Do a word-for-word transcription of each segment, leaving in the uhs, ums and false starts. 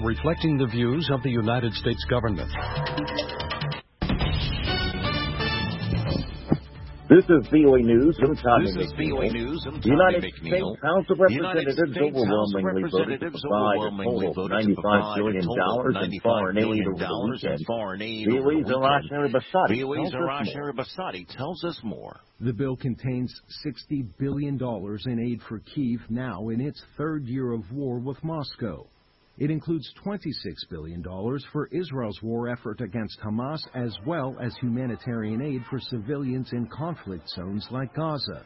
reflecting the views of the United States government. This is V O A News. I'm Tommy This is V O A News. I'm The Tommy United McNeil. States House of Representatives overwhelmingly voted to provide a total of ninety-five billion dollars in foreign aid over the weekend. V O A's Arash Arabasadi V O A's Arash Arabasadi tells us more. The bill contains sixty billion dollars in aid for Kyiv now in its third year of war with Moscow. It includes twenty-six billion dollars for Israel's war effort against Hamas, as well as humanitarian aid for civilians in conflict zones like Gaza.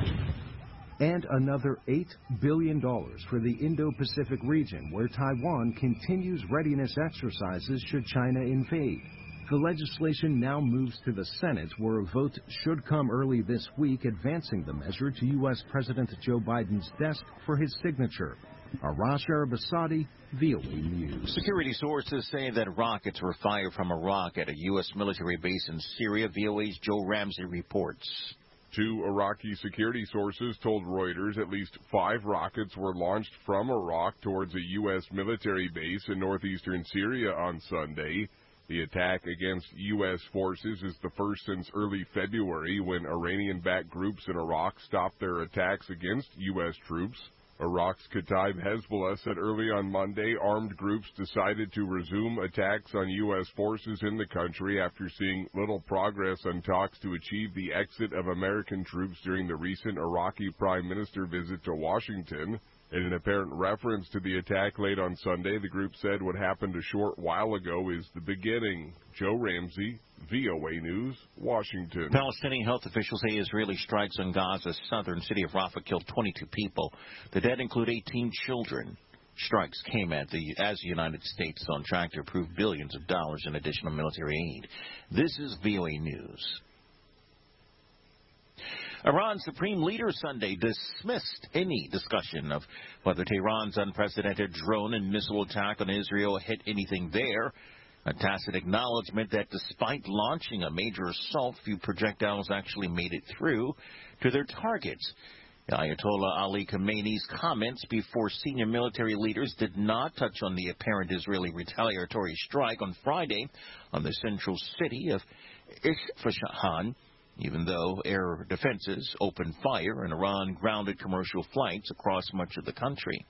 And another eight billion dollars for the Indo-Pacific region, where Taiwan continues readiness exercises should China invade. The legislation now moves to the Senate, where a vote should come early this week, advancing the measure to U S President Joe Biden's desk for his signature. Arash Arabasadi, V O A News. Security sources say that rockets were fired from Iraq at a U S military base in Syria. V O A's Joe Ramsey reports. Two Iraqi security sources told Reuters at least five rockets were launched from Iraq towards a U S military base in northeastern Syria on Sunday. The attack against U S forces is the first since early February, when Iranian-backed groups in Iraq stopped their attacks against U S troops. Iraq's Kataib Hezbollah said early on Monday armed groups decided to resume attacks on U S forces in the country after seeing little progress on talks to achieve the exit of American troops during the recent Iraqi Prime Minister visit to Washington. In an apparent reference to the attack late on Sunday, the group said what happened a short while ago is the beginning. Joe Ramsey, V O A News, Washington. Palestinian health officials say Israeli strikes on Gaza's southern city of Rafah killed twenty-two people. The dead include eighteen children. Strikes came at the, as the United States is on track to approve billions of dollars in additional military aid. This is V O A News. Iran's supreme leader Sunday dismissed any discussion of whether Tehran's unprecedented drone and missile attack on Israel hit anything there, a tacit acknowledgement that despite launching a major assault, few projectiles actually made it through to their targets. Ayatollah Ali Khamenei's comments before senior military leaders did not touch on the apparent Israeli retaliatory strike on Friday on the central city of Isfahan, even though air defenses opened fire and Iran grounded commercial flights across much of the country.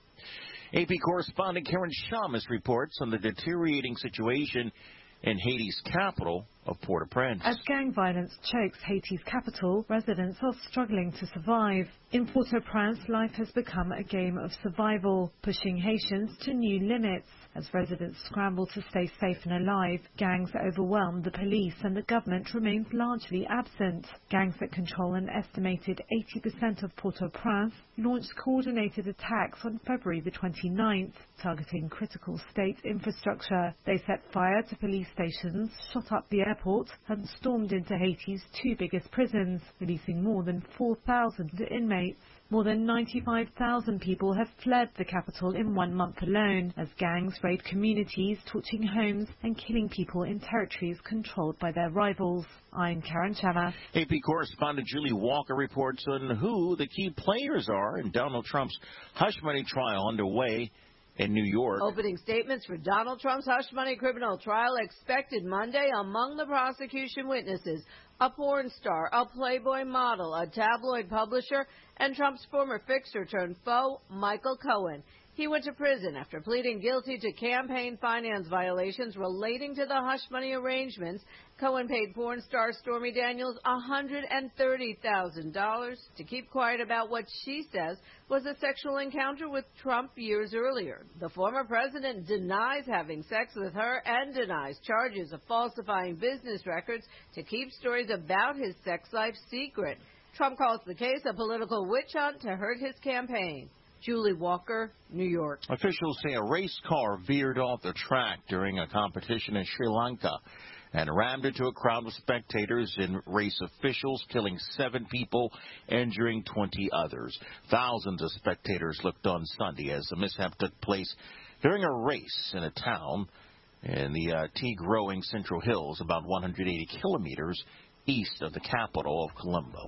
A P correspondent Karen Shamus reports on the deteriorating situation in Haiti's capital of Port-au-Prince. As gang violence chokes Haiti's capital, residents are struggling to survive. In Port-au-Prince, life has become a game of survival, pushing Haitians to new limits. As residents scramble to stay safe and alive, gangs overwhelm the police and the government remains largely absent. Gangs that control an estimated eighty percent of Port-au-Prince launched coordinated attacks on February the twenty-ninth, targeting critical state infrastructure. They set fire to police stations, shot up the airport and stormed into Haiti's two biggest prisons, releasing more than four thousand inmates. More than ninety-five thousand people have fled the capital in one month alone, as gangs raid communities, torching homes and killing people in territories controlled by their rivals. I'm Karen Chama. A P correspondent Julie Walker reports on who the key players are in Donald Trump's hush money trial underway in New York. Opening statements for Donald Trump's hush money criminal trial expected Monday. Among the prosecution witnesses, a porn star, a Playboy model, a tabloid publisher, and Trump's former fixer turned foe, Michael Cohen. He went to prison after pleading guilty to campaign finance violations relating to the hush money arrangements. Cohen paid porn star Stormy Daniels one hundred thirty thousand dollars to keep quiet about what she says was a sexual encounter with Trump years earlier. The former president denies having sex with her and denies charges of falsifying business records to keep stories about his sex life secret. Trump calls the case a political witch hunt to hurt his campaign. Julie Walker, New York. Officials say a race car veered off the track during a competition in Sri Lanka and rammed into a crowd of spectators and race officials, killing seven people, injuring twenty others. Thousands of spectators looked on Sunday as the mishap took place during a race in a town in the uh, tea-growing Central Hills, about one hundred eighty kilometers east of the capital of Colombo.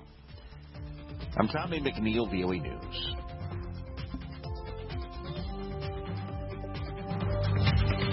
I'm Tommy McNeil, V O A News.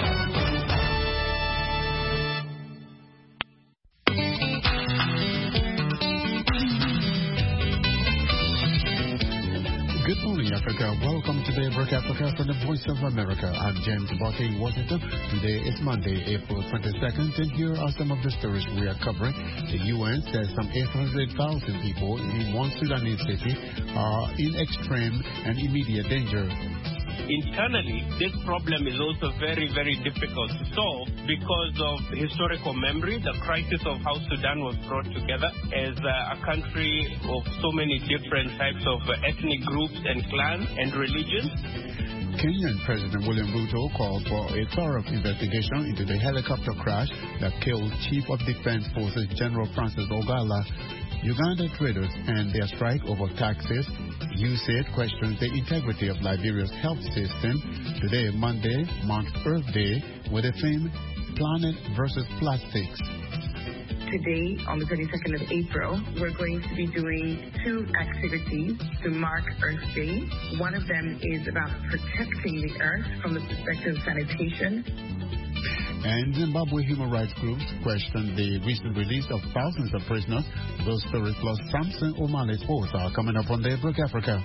Africa. Welcome to Daybreak Africa from the Voice of America. I'm James Barty in Washington. Today is Monday, April twenty-second, and here are some of the stories we are covering. The U N says some eight hundred thousand people in one Sudanese city are in extreme and immediate danger. Internally, this problem is also very, very difficult to solve because of historical memory, the crisis of how Sudan was brought together as a country of so many different types of ethnic groups and clans and religions. Kenyan President William Ruto called for a thorough investigation into the helicopter crash that killed Chief of Defense Forces General Francis Ogala. Uganda traders and their strike over taxes. U S A I D questions the integrity of Liberia's health system. Today, Monday, marks Earth Day with the theme Planet versus Plastics. Today, on the twenty-second of April, we're going to be doing two activities to mark Earth Day. One of them is about protecting the Earth from the perspective of sanitation. And Zimbabwe human rights groups question the recent release of thousands of prisoners. Those stories plus Samson O'Malley sports are coming up on Daybreak Africa.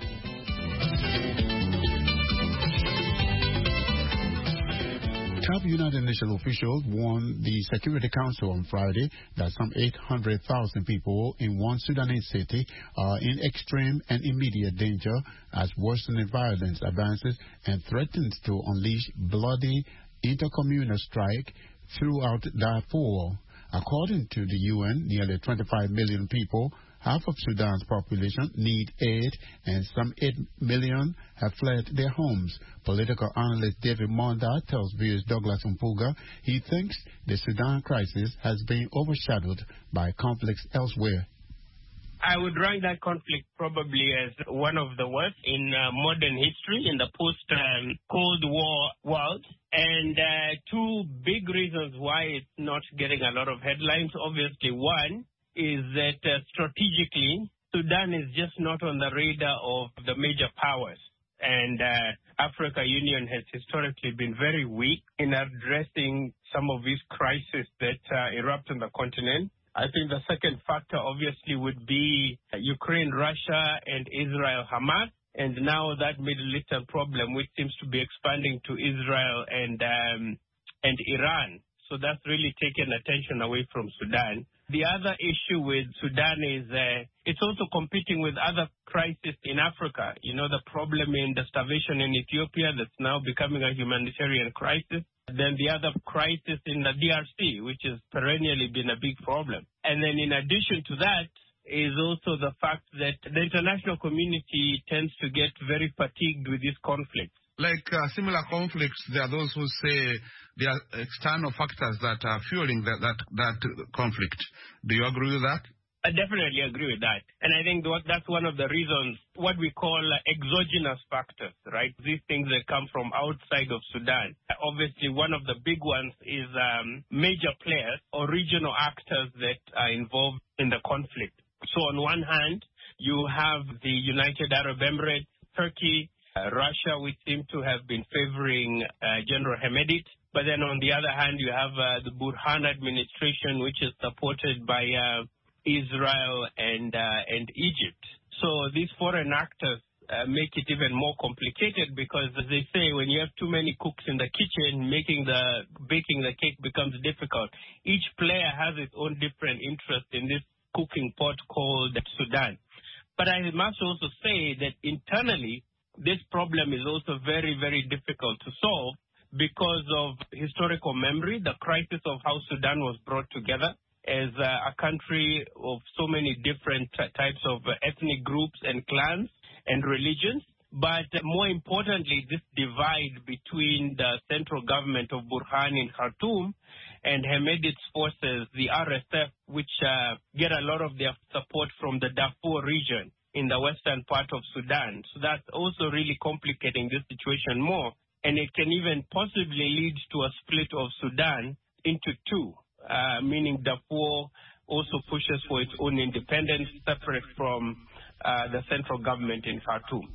Top United Nations officials warned the Security Council on Friday that some eight hundred thousand people in one Sudanese city are in extreme and immediate danger as worsening violence advances and threatens to unleash bloody intercommunal strike throughout Darfur. According to the U N, nearly twenty-five million people, half of Sudan's population, need aid, and some eight million have fled their homes. Political analyst David Monda tells V O's Douglas Mpuga he thinks the Sudan crisis has been overshadowed by conflicts elsewhere. I would rank that conflict probably as one of the worst in uh, modern history in the post-Cold um, War world. And uh, two big reasons why it's not getting a lot of headlines. Obviously, one is that uh, strategically, Sudan is just not on the radar of the major powers. And uh, Africa Union has historically been very weak in addressing some of these crises that uh, erupt on the continent. I think the second factor obviously would be Ukraine, Russia, and Israel, Hamas, and now that Middle Eastern problem, which seems to be expanding to Israel and um, and Iran. So that's really taken attention away from Sudan. The other issue with Sudan is uh, it's also competing with other crises in Africa. You know, the problem in the starvation in Ethiopia that's now becoming a humanitarian crisis. Then the other crisis in the D R C, which has perennially been a big problem. And then in addition to that is also the fact that the international community tends to get very fatigued with these conflicts. Like uh, similar conflicts, there are those who say there are external factors that are fueling that, that, that conflict. Do you agree with that? I definitely agree with that. And I think that's one of the reasons, what we call exogenous factors, right? These things that come from outside of Sudan. Obviously, one of the big ones is um, major players or regional actors that are involved in the conflict. So on one hand, you have the United Arab Emirates, Turkey, uh, Russia, which seem to have been favoring uh, General Hemedti. But then on the other hand, you have uh, the Burhan administration, which is supported by uh, Israel and uh, and Egypt. So these foreign actors uh, make it even more complicated because, as they say, when you have too many cooks in the kitchen, making the baking the cake becomes difficult. Each player has its own different interest in this cooking pot called Sudan. But I must also say that internally, this problem is also very, very difficult to solve because of historical memory, the crisis of how Sudan was brought together as uh, a country of so many different t- types of uh, ethnic groups and clans and religions. But uh, more importantly, this divide between the central government of Burhan in Khartoum and Hemedti's forces, the R S F, which uh, get a lot of their support from the Darfur region in the western part of Sudan. So that's also really complicating this situation more. And it can even possibly lead to a split of Sudan into two. Uh, meaning Darfur also pushes for its own independence separate from uh, the central government in Khartoum.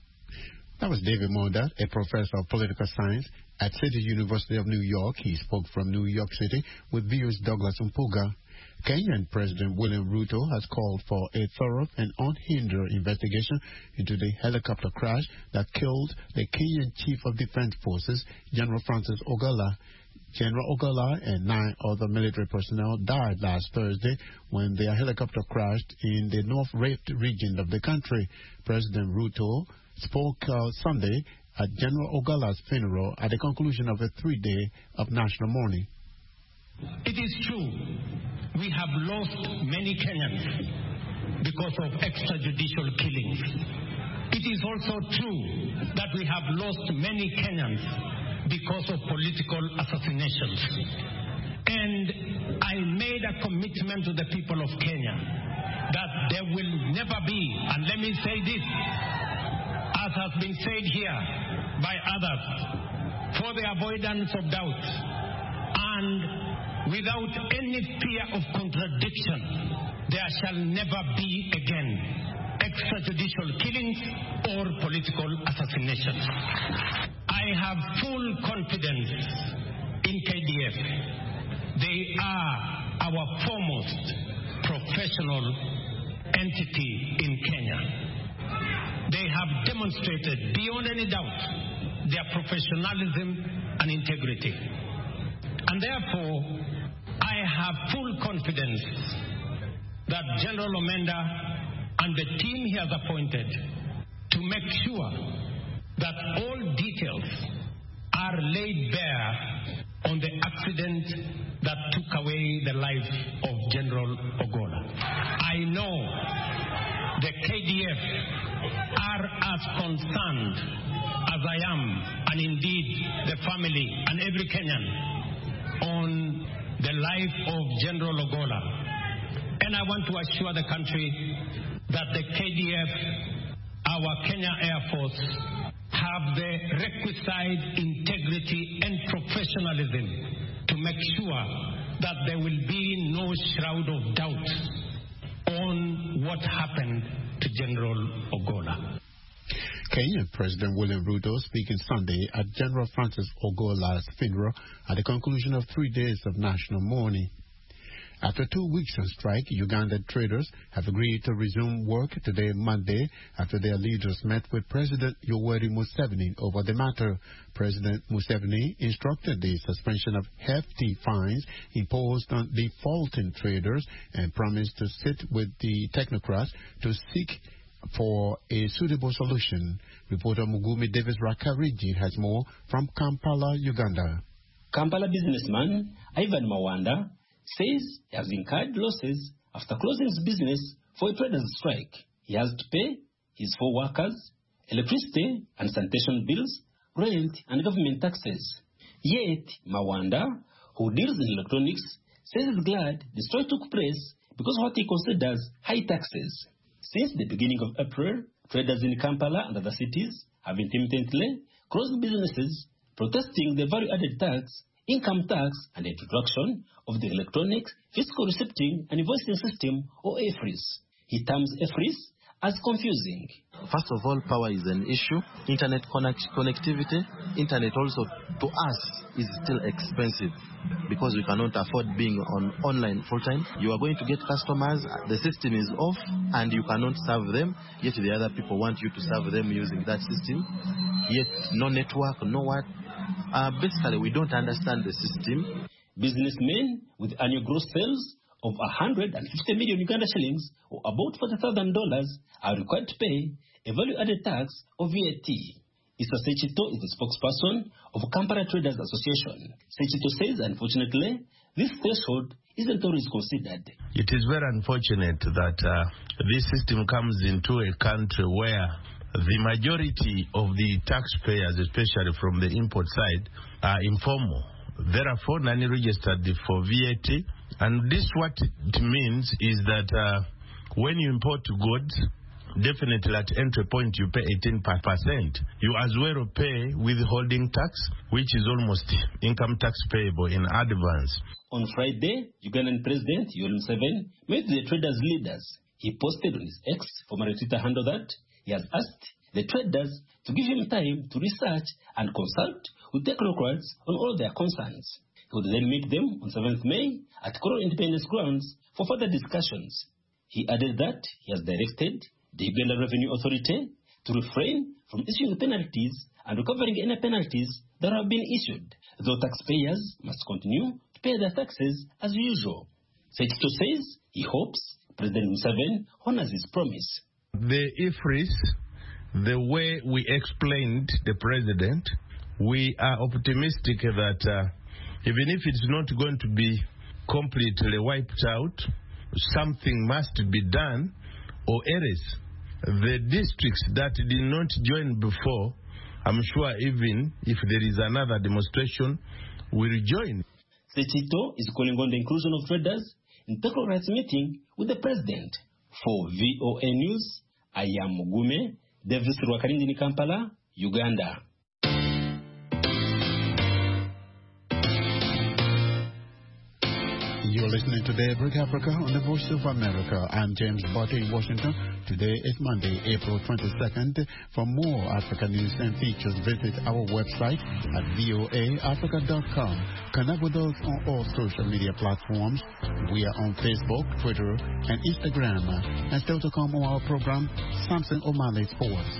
That was David Monda, a professor of political science at City University of New York. He spoke from New York City with V O's Douglas Mpuga. Kenyan President William Ruto has called for a thorough and unhindered investigation into the helicopter crash that killed the Kenyan Chief of Defense Forces, General Francis Ogola. General Ogola and nine other military personnel died last Thursday when their helicopter crashed in the North Rift region of the country. President Ruto spoke uh, Sunday at General Ogola's funeral at the conclusion of a three-day of national mourning. It is true, we have lost many Kenyans because of extrajudicial killings. It is also true that we have lost many Kenyans because of political assassinations. And I made a commitment to the people of Kenya that there will never be, and let me say this, as has been said here by others, for the avoidance of doubt and without any fear of contradiction, there shall never be again extrajudicial killings or political assassinations. I have full confidence in K D F. They are our foremost professional entity in Kenya. They have demonstrated beyond any doubt their professionalism and integrity. And therefore, I have full confidence that General Omenda and the team he has appointed to make sure that all details are laid bare on the accident that took away the life of General Ogola. I know the K D F are as concerned as I am, and indeed the family and every Kenyan, on the life of General Ogola. And I want to assure the country that the K D F, our Kenya Air Force, have the requisite integrity and professionalism to make sure that there will be no shroud of doubt on what happened to General Ogola. Kenyan President William Ruto speaking Sunday at General Francis Ogola's funeral at the conclusion of three days of national mourning. After two weeks on strike, Ugandan traders have agreed to resume work today, Monday, after their leaders met with President Yoweri Museveni over the matter. President Museveni instructed the suspension of hefty fines imposed on defaulting traders and promised to sit with the technocrats to seek for a suitable solution. Reporter Mugumi Davis Rakariji has more from Kampala, Uganda. Kampala businessman Ivan Mawanda says he has incurred losses after closing his business for a traders' strike. He has to pay his four workers electricity and sanitation bills, rent, and government taxes. Yet, Mawanda, who deals in electronics, says he's glad the strike took place because of what he considers high taxes. Since the beginning of April, traders in Kampala and other cities have intermittently closed businesses protesting the value-added tax, income tax, and the introduction of the Electronic Fiscal Receipting and Invoicing System, or E F R I S. He terms E F R I S as confusing. First of all, power is an issue. Internet connect connectivity. Internet also, to us, is still expensive because we cannot afford being on online full time. You are going to get customers, the system is off, and you cannot serve them, yet the other people want you to serve them using that system. Yet no network, no what. Uh, basically, we don't understand the system. Businessmen with annual gross sales of one hundred fifty million Uganda shillings, or about forty thousand dollars, are required to pay a value-added tax, or V A T. Issa Sechito is the spokesperson of Kampala Traders Association. Sechito says, unfortunately, this threshold isn't always considered. It is very unfortunate that uh, this system comes into a country where the majority of the taxpayers, especially from the import side, are informal. Therefore, none registered for V A T. And this what it means is that uh, when you import goods, definitely at entry point you pay eighteen percent. You as well pay withholding tax, which is almost income tax payable in advance. On Friday, Ugandan President Yoweri Museveni met the traders' leaders. He posted on his X, former Twitter handle, that he has asked the traders to give him time to research and consult with technocrats on all their concerns. He would then meet them on seventh of May at Coral Independence Grounds for further discussions. He added that he has directed the Uganda Revenue Authority to refrain from issuing penalties and recovering any penalties that have been issued, though taxpayers must continue to pay their taxes as usual. Sechito says he hopes President Museveni honors his promise. The I F R I S, the way we explained the president, we are optimistic that uh, even if it's not going to be completely wiped out, something must be done, or else the districts that did not join before, I'm sure even if there is another demonstration, will join. Sechito is calling on the inclusion of traders in Petrol Rights meeting with the president. For V O A News, I am Mugume, Davis Rwakarindi, Kampala, Uganda. You're listening to Daybreak Africa on the Voice of America. I'm James Botte in Washington. Today is Monday, April twenty-second. For more African news and features, visit our website at voa africa dot com. Connect with us on all social media platforms. We are on Facebook, Twitter, and Instagram. And still to come on our program, Samson O'Malley Sports.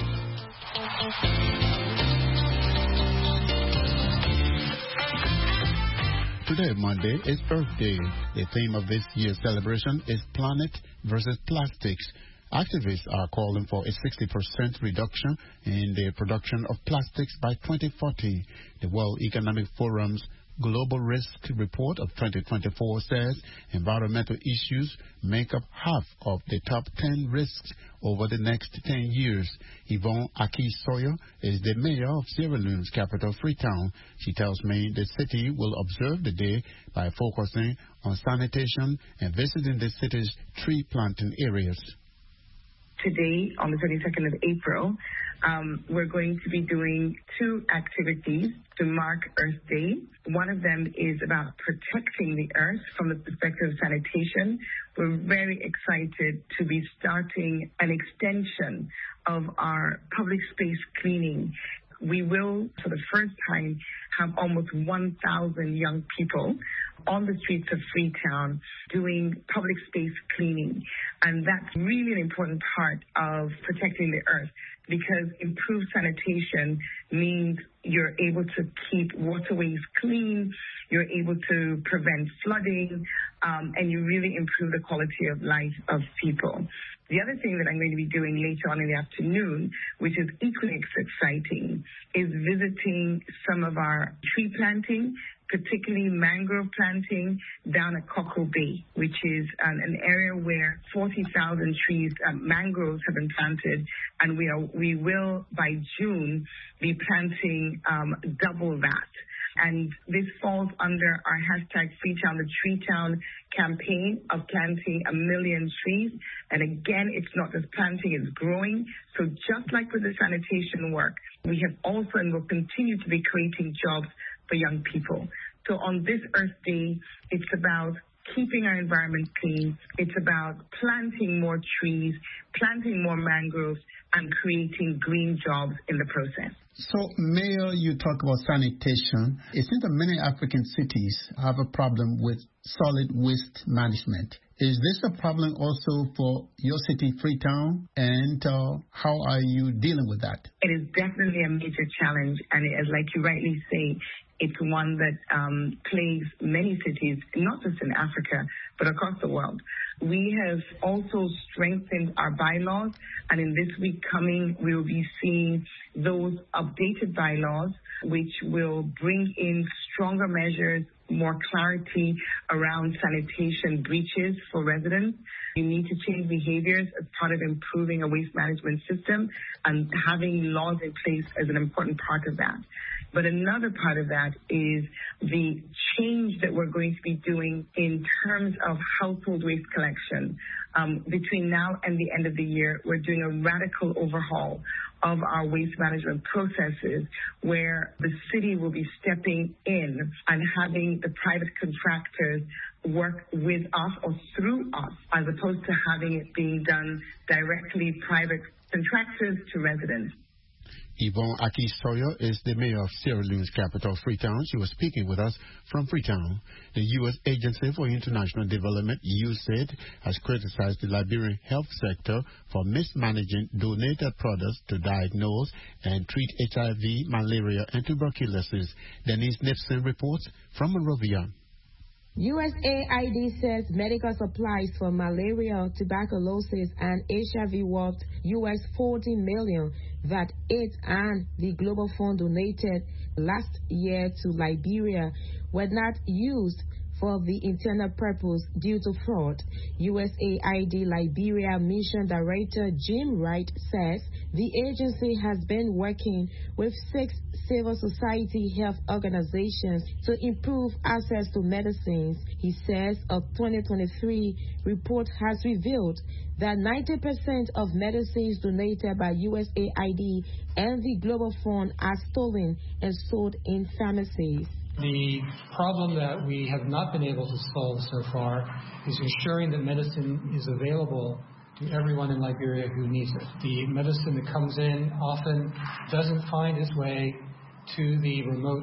Today, Monday, is Earth Day. The theme of this year's celebration is Planet versus Plastics. Activists are calling for a sixty percent reduction in the production of plastics by twenty forty. The World Economic Forum's Global Risk Report of twenty twenty-four says environmental issues make up half of the top ten risks over the next ten years. Yvonne Aki-Sawyer is the mayor of Sierra Leone's capital, Freetown. She tells me the city will observe the day by focusing on sanitation and visiting the city's tree planting areas. Today, on the twenty-second of April, um, we're going to be doing two activities to mark Earth Day. One of them is about protecting the earth from the perspective of sanitation. We're very excited to be starting an extension of our public space cleaning. We will, for the first time, have almost one thousand young people on the streets of Freetown doing public space cleaning. And that's really an important part of protecting the earth, because improved sanitation means you're able to keep waterways clean, you're able to prevent flooding, um, and you really improve the quality of life of people. The other thing that I'm going to be doing later on in the afternoon, which is equally exciting, is visiting some of our tree planting, particularly mangrove planting down at Cocoa Bay, which is um, an area where forty thousand trees, um, mangroves have been planted, and we are we will by June be planting um, double that. And this falls under our hashtag Freetown the Tree Town campaign of planting a million trees. And again, it's not just planting, it's growing. So just like with the sanitation work, we have also and will continue to be creating jobs for young people. So on this Earth Day, it's about keeping our environment clean. It's about planting more trees, planting more mangroves, and creating green jobs in the process. So, Mayor, you talk about sanitation. It seems that many African cities have a problem with solid waste management. Is this a problem also for your city, Freetown? And uh, how are you dealing with that? It is definitely a major challenge. And as like you rightly say, it's one that um, plagues many cities, not just in Africa, but across the world. We have also strengthened our bylaws, and in this week coming, we will be seeing those updated bylaws, which will bring in stronger measures, more clarity around sanitation breaches for residents. You need to change behaviors as part of improving a waste management system, and having laws in place is an important part of that. But another part of that is the change that we're going to be doing in terms of household waste collection. Um, between now and the end of the year, we're doing a radical overhaul of our waste management processes, where the city will be stepping in and having the private contractors work with us or through us, as opposed to having it being done directly private contractors to residents. Yvonne Aki-Sawyer is the mayor of Sierra Leone's capital, Freetown. She was speaking with us from Freetown. The U S Agency for International Development, U S A I D, has criticized the Liberian health sector for mismanaging donated products to diagnose and treat H I V, malaria, and tuberculosis. Denise Nipson reports from Monrovia. U S A I D says medical supplies for malaria, tuberculosis, and H I V worth U S fourteen million that it and the Global Fund donated last year to Liberia were not used for the intended purpose due to fraud. U S A I D Liberia Mission Director Jim Wright says the agency has been working with six civil society health organizations to improve access to medicines. He says a twenty twenty-three report has revealed that ninety percent of medicines donated by U S A I D and the Global Fund are stolen and sold in pharmacies. The problem that we have not been able to solve so far is ensuring that medicine is available to everyone in Liberia who needs it. The medicine that comes in often doesn't find its way to the remote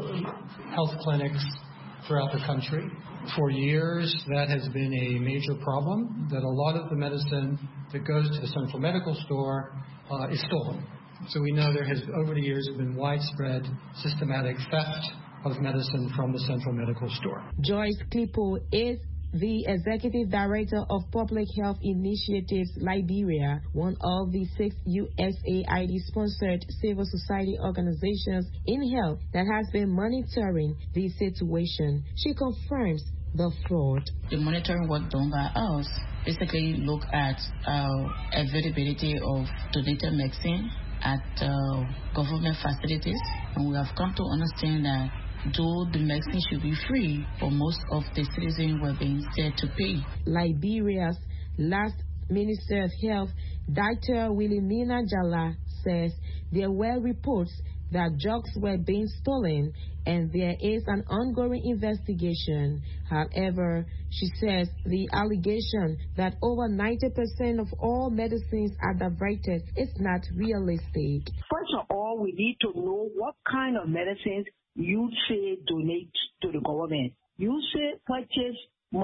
health clinics throughout the country. For years, that has been a major problem, that a lot of the medicine that goes to the central medical store uh, is stolen. So we know there has, over the years, been widespread systematic theft of medicine from the central medical store. Joyce Klippo is the Executive Director of Public Health Initiatives Liberia, one of the six U S A I D-sponsored civil society organizations in health that has been monitoring the situation. She confirms the fraud. The monitoring work done by us basically look at uh, availability of donated medicine at uh, government facilities, and we have come to understand that though the medicine should be free, but most of the citizens were being said to pay. Liberia's last Minister of Health, Doctor Wilhelmina Jala, says there were reports that drugs were being stolen and there is an ongoing investigation. However, she says the allegation that over ninety percent of all medicines are diverted is not realistic. First of all, we need to know what kind of medicines you say donate to the government. You say purchase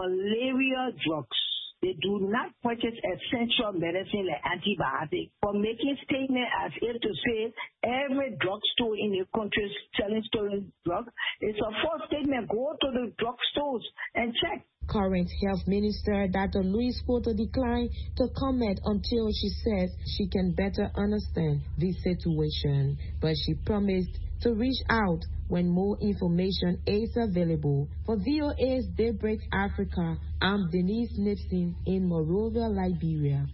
malaria drugs. They do not purchase essential medicine like antibiotics. For making statement as if to say every drugstore in the country is selling stolen drugs, it's a false statement. Go to the drugstores and check. Current Health Minister Doctor Louise Poto declined to comment until she says she can better understand the situation. But she promised to reach out when more information is available. For V O A's Daybreak Africa, I'm Denise Nipson in Monrovia, Liberia.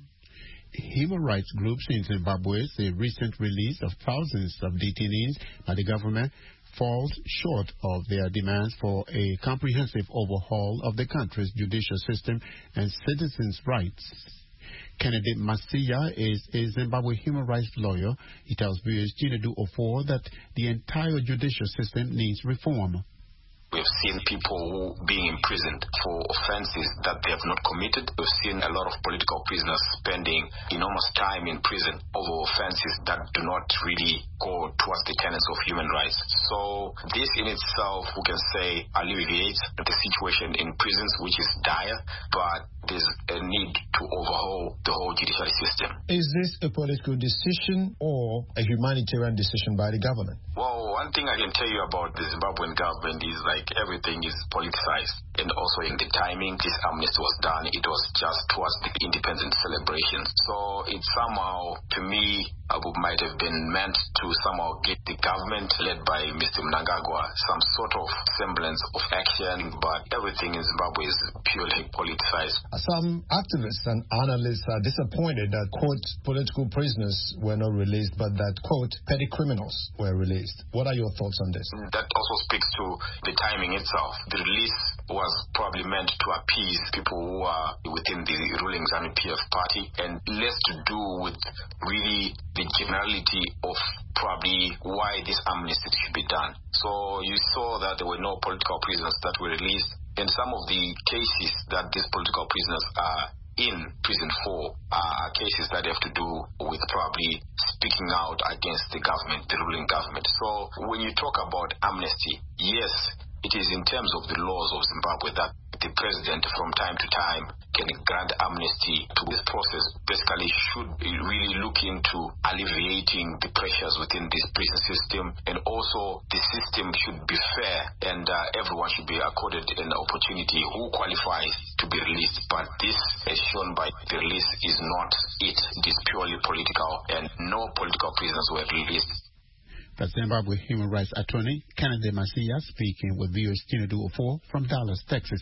Human rights groups in Zimbabwe say the recent release of thousands of detainees by the government falls short of their demands for a comprehensive overhaul of the country's judicial system and citizens' rights. Kennedy Masiya is a Zimbabwe human rights lawyer. He tells V O A's Chinedu Ofor that the entire judicial system needs reform. We've seen people being imprisoned for offenses that they have not committed. We've seen a lot of political prisoners spending enormous time in prison over offenses that do not really go towards the tenets of human rights. So this in itself, we can say, alleviates the situation in prisons, which is dire, but there's a need to overhaul the whole judiciary system. Is this a political decision or a humanitarian decision by the government? Well, one thing I can tell you about the Zimbabwean government is like everything is politicized. And also in the timing this amnesty was done, it was just towards the independence celebration. So it somehow, to me, uh, might have been meant to somehow get the government led by Mister Mnangagwa some sort of semblance of action, but everything in Zimbabwe is purely politicized. Some activists and analysts are disappointed that, quote, political prisoners were not released, but that, quote, petty criminals were released. What are your thoughts on this? That also speaks to the timing itself. The release was probably meant to appease people who are within the ruling ZANU-P F party and less to do with really the generality of probably why this amnesty should be done. So you saw that there were no political prisoners that were released. And some of the cases that these political prisoners are in prison for uh, cases that have to do with probably speaking out against the government, the ruling government. So when you talk about amnesty, yes, it is in terms of the laws of Zimbabwe that the president from time to time can grant amnesty to this process. Basically should really look into alleviating the pressures within this prison system, and also the system should be fair, and uh, everyone should be accorded an opportunity who qualifies to be released. But this, as shown by the release, is not it. It is purely political, and no political prisoners were released. The Zimbabwe human rights attorney, Kennedy Masia, speaking with V O A's Chinedu Ofor from Dallas, Texas.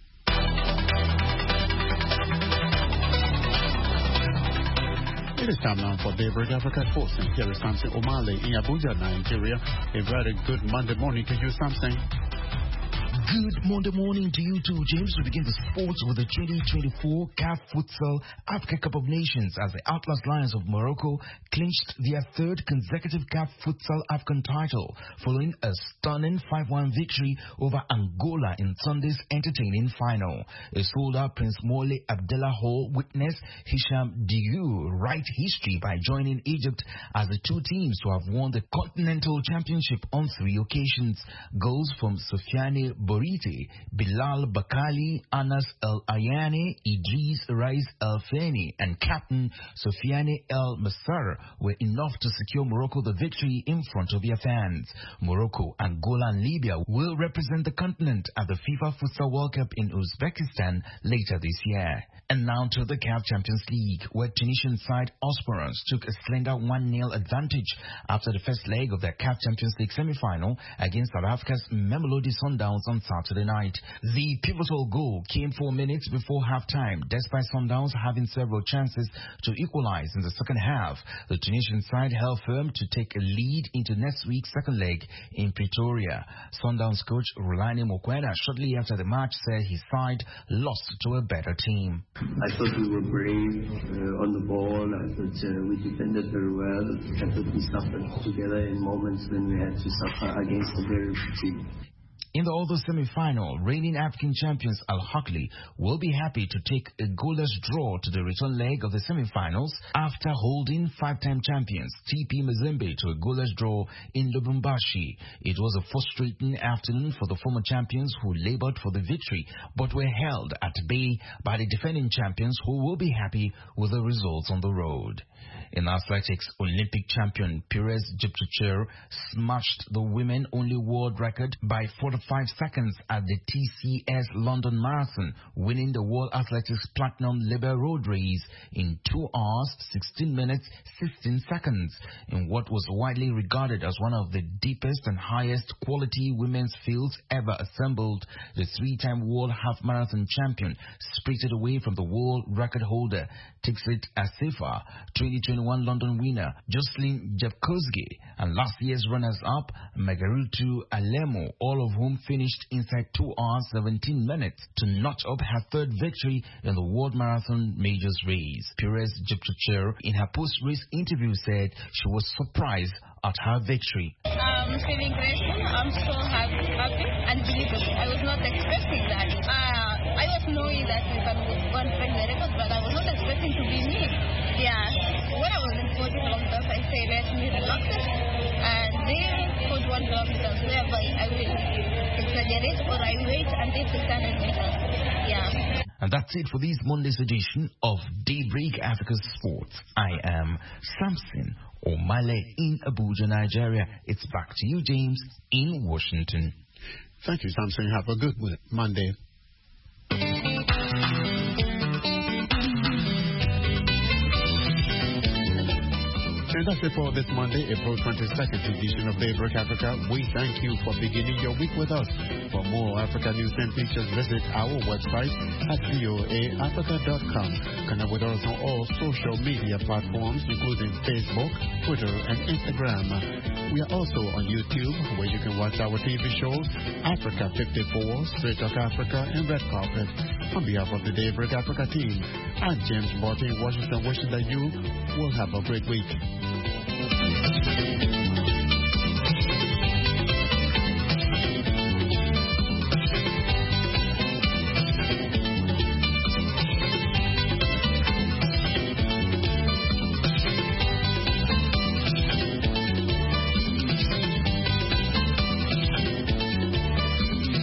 It is time now for Daybreak Africa Hosting. Here is Samson Omale in Abuja, Nigeria. A very good Monday morning to you, Samson. Good Monday morning to you too, James. We begin the sports with the twenty twenty-four C A F Futsal Africa Cup of Nations as the Atlas Lions of Morocco clinched their third consecutive C A F Futsal African title following a stunning five one victory over Angola in Sunday's entertaining final. A sold-out Prince Mole Abdullah Hall witnessed Hisham Diou write history by joining Egypt as the two teams to have won the Continental Championship on three occasions. Goals from Sofiane Borite, Bilal Bakali, Anas El Ayane, Idris Rais El Feni, and captain Sofiane El Massar were enough to secure Morocco the victory in front of their fans. Morocco, Angola, and Libya will represent the continent at the FIFA Futsal World Cup in Uzbekistan later this year. And now to the C A F Champions League, where Tunisian side Osporans took a slender one nil advantage after the first leg of their C A F Champions League semi-final against South Africa's Mamelodi Sundowns on Saturday night. The pivotal goal came four minutes before halftime, despite Sundowns having several chances to equalize in the second half. The Tunisian side held firm to take a lead into next week's second leg in Pretoria. Sundowns coach Rulani Mokwena shortly after the match said his side lost to a better team. I thought we were brave uh, on the ball. I thought uh, we defended very well. I thought we suffered together in moments when we had to suffer against a very good team. In the other semi-final, reigning African champions Al Ahly will be happy to take a goalless draw to the return leg of the semi-finals after holding five-time champions T P Mazembe to a goalless draw in Lubumbashi. It was a frustrating afternoon for the former champions who labored for the victory but were held at bay by the defending champions who will be happy with the results on the road. In athletics, Olympic champion Pires Jepchirchir smashed the women-only world record by forty-five seconds at the T C S London Marathon, winning the World Athletics Platinum Liber Road Race in two hours, sixteen minutes, sixteen seconds, in what was widely regarded as one of the deepest and highest quality women's fields ever assembled. The three-time World Half Marathon champion spirited away from the world record holder Tixit Asifa, twenty twenty-one London winner Jocelyn Jepkosgei, and last year's runners-up Magarutu Alemo, all of whom finished inside two hours, seventeen minutes to notch up her third victory in the World Marathon Majors race. Pires Jepchirchir, in her post-race interview, said she was surprised at her victory. I'm feeling grateful. I'm so happy, happy and unbelievable. I was not expecting that. Uh, I was knowing that we can one break the record, but I was not expecting to be me. Yeah. When I was in forty kilometers, I say let me relax and then forty-one kilometers, whereby I will exaggerate or I wait until six hundred meters. Yeah. And that's it for this Monday's edition of Daybreak Africa Sports. I am Samson Omale in Abuja, Nigeria. It's back to you, James, in Washington. Thank you, Samson. Have a good Monday. And that's it for this Monday, April twenty-second edition of Daybreak Africa. We thank you for beginning your week with us. For more Africa news and features, visit our website at V O A Africa dot com. Connect with us on all social media platforms, including Facebook, Twitter, and Instagram. We are also on YouTube, where you can watch our T V shows, Africa fifty-four, Straight Talk Africa, and Red Carpet. On behalf of the Daybreak Africa team, I'm James Barton in Washington, wishing that you will have a great week.